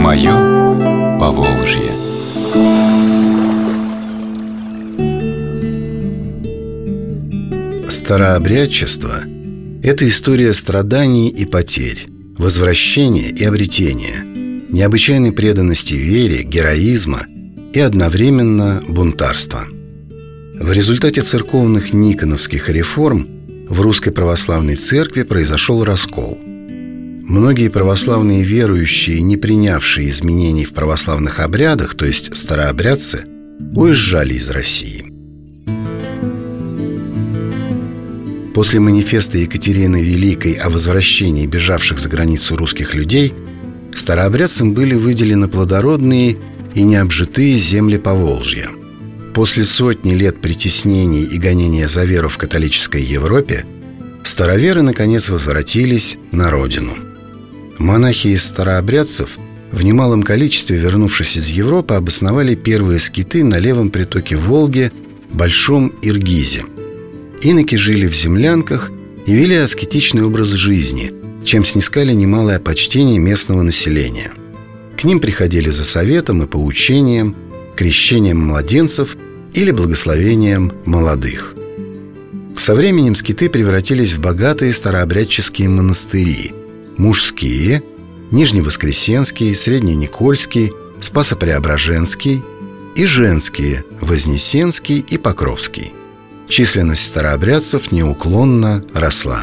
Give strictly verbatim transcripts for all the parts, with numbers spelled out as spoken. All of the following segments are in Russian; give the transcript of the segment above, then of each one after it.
Мое Поволжье. Старообрядчество – это история страданий и потерь, возвращения и обретения, необычайной преданности вере, героизма и одновременно бунтарства. В результате церковных никоновских реформ в Русской Православной Церкви произошел раскол. Многие православные верующие, не принявшие изменений в православных обрядах, то есть старообрядцы, уезжали из России. После манифеста Екатерины Великой о возвращении бежавших за границу русских людей старообрядцам были выделены плодородные и необжитые земли Поволжья. После сотни лет притеснений и гонения за веру в католической Европе староверы наконец возвратились на родину. Монахи из старообрядцев, в немалом количестве вернувшись из Европы, обосновали первые скиты на левом притоке Волги, Большом Иргизе. Иноки жили в землянках и вели аскетичный образ жизни, чем снискали немалое почтение местного населения. К ним приходили за советом и поучением, крещением младенцев или благословением молодых. Со временем скиты превратились в богатые старообрядческие монастыри: мужские, Нижневоскресенский, Средненикольский, Спасо-Преображенский, и женские – Вознесенский и Покровский. Численность старообрядцев неуклонно росла.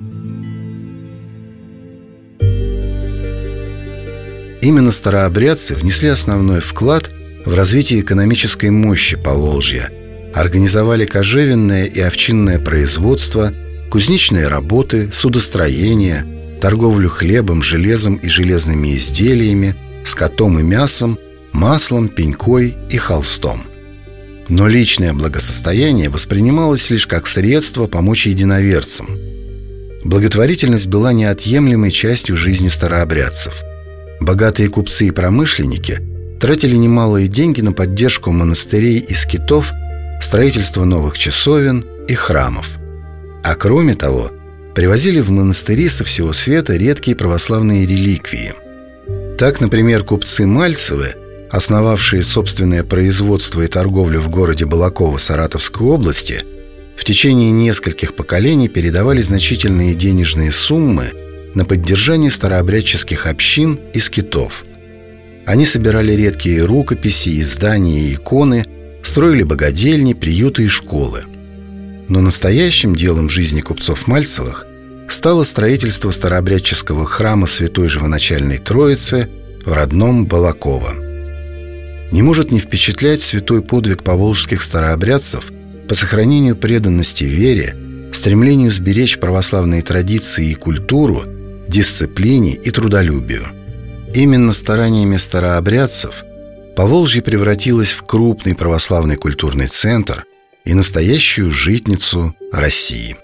Именно старообрядцы внесли основной вклад в развитие экономической мощи Поволжья, организовали кожевенное и овчинное производство, кузнечные работы, судостроение, торговлю хлебом, железом и железными изделиями, скотом и мясом, маслом, пенькой и холстом. Но личное благосостояние воспринималось лишь как средство помочь единоверцам. Благотворительность была неотъемлемой частью жизни старообрядцев. Богатые купцы и промышленники тратили немалые деньги на поддержку монастырей и скитов, строительство новых часовен и храмов. А кроме того, привозили в монастыри со всего света редкие православные реликвии. Так, например, купцы Мальцевы, основавшие собственное производство и торговлю в городе Балаково Саратовской области, в течение нескольких поколений передавали значительные денежные суммы на поддержание старообрядческих общин и скитов. Они собирали редкие рукописи, издания и иконы, строили богадельни, приюты и школы. Но настоящим делом жизни купцов Мальцевых стало строительство старообрядческого храма Святой Живоначальной Троицы в родном Балаково. Не может не впечатлять святой подвиг поволжских старообрядцев по сохранению преданности вере, стремлению сберечь православные традиции и культуру, дисциплине и трудолюбию. Именно стараниями старообрядцев Поволжье превратилось в крупный православный культурный центр и настоящую житницу России.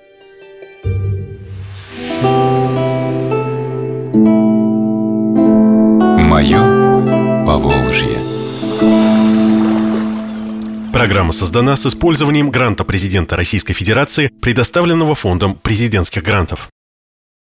Мое Поволжье. Программа создана с использованием гранта президента Российской Федерации, предоставленного Фондом президентских грантов.